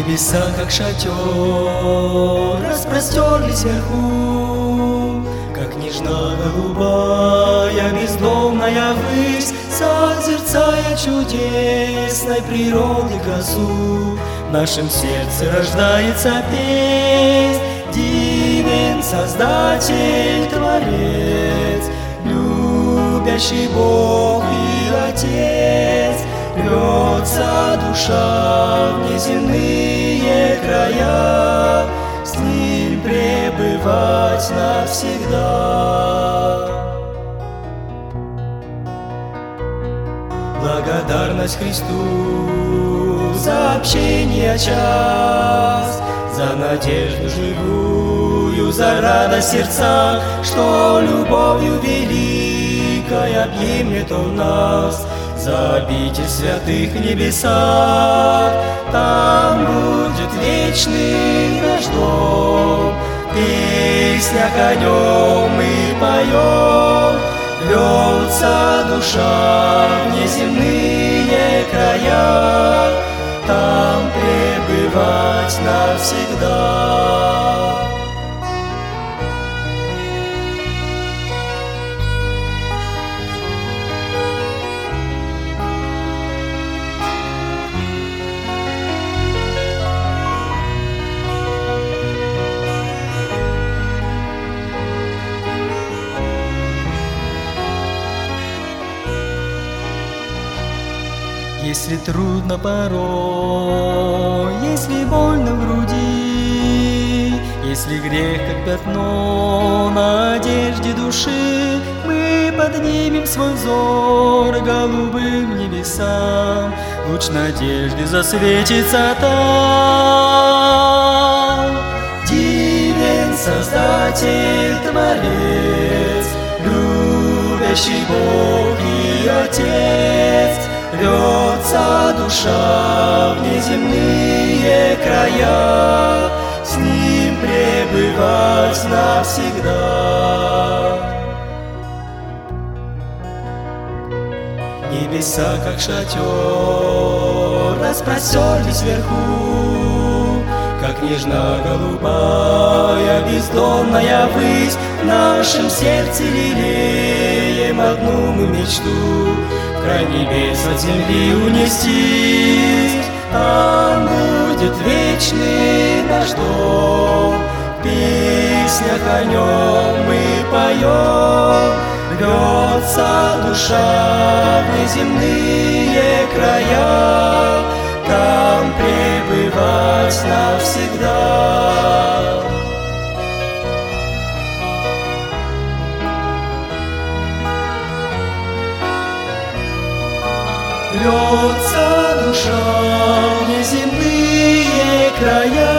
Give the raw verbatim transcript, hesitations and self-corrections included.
Небеса, как шатер, распростерлись вверху, как нежно-голубая бездомная высь, созерцая чудесной природы красу. В нашем сердце рождается песнь, дивен Создатель, Творец, любящий Бог и Отец. Рвется душа в неземные края, с Ним пребывать навсегда. Благодарность Христу за общение час, за надежду живую, за радость сердца, что любовью великой объемлет Он нас. За обитель святых небесах, там будет вечный наш дом. В песнях о Нем мы поем, рвется душа в неземные края, там пребывать навсегда. Если трудно порой, если больно в груди, если грех как пятно на одежде души, мы поднимем свой взор к голубым небесам, луч надежды засветится там. Дивен Создатель, Творец, любящий Бог и Отец. Рвется душа в неземные края, с Ним пребывать навсегда. Небеса, как шатер, распростерлись вверху, как нежно-голубая бездонная высь. В нашем сердце лелеем одну мы мечту, в край небес от земли унестись. Там будет вечный наш дом, в песнях о Нем мы поем. Рвется душа в неземные края, там пребывать навсегда. Рвется душа в неземные края,